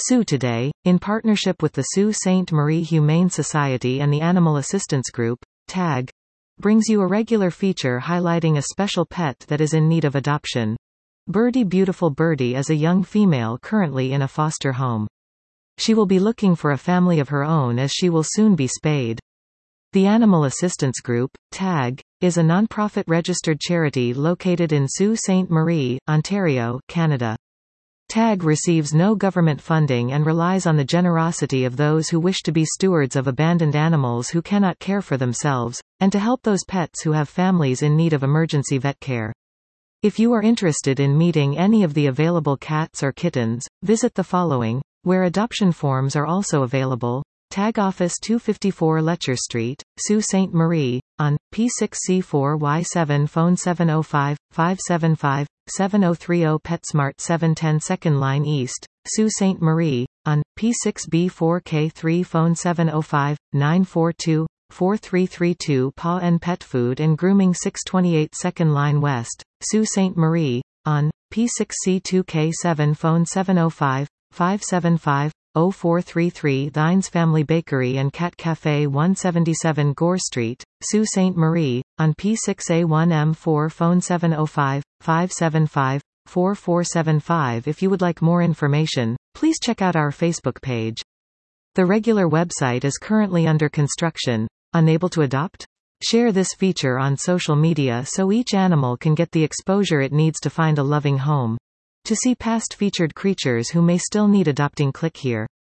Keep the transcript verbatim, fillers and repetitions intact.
Sue Today, in partnership with the Sault Ste. Marie Humane Society and the Animal Assistance Group, TAG, brings you a regular feature highlighting a special pet that is in need of adoption. Birdie Beautiful Birdie is a young female currently in a foster home. She will be looking for a family of her own as she will soon be spayed. The Animal Assistance Group, TAG, is a non-profit registered charity located in Sault Ste. Marie, Ontario, Canada. TAG receives no government funding and relies on the generosity of those who wish to be stewards of abandoned animals who cannot care for themselves, and to help those pets who have families in need of emergency vet care. If you are interested in meeting any of the available cats or kittens, visit the following, where adoption forms are also available. TAG Office two fifty-four Letcher Street, Sault Ste. Marie, on, P six C four Y seven Phone seven oh five, five seven five, seven oh three oh PetSmart seven ten Second Line East, Sault Ste. Marie, on, P six B four K three Phone seven oh five, nine four two, four three three two Paw and Pet Food and Grooming six twenty-eight Second Line West, Sault Ste. Marie, on, P six C two K seven Phone seven oh five, five seven five, oh four three three Thines Family Bakery and Cat Cafe one seventy-seven Gore Street, Sault Ste. Marie, on P six A one M four Phone seven oh five, five seven five, four four seven five. If you would like more information, please check out our Facebook page. The regular website is currently under construction. Unable to adopt? Share this feature on social media so each animal can get the exposure it needs to find a loving home. To see past featured creatures who may still need adopting, click here.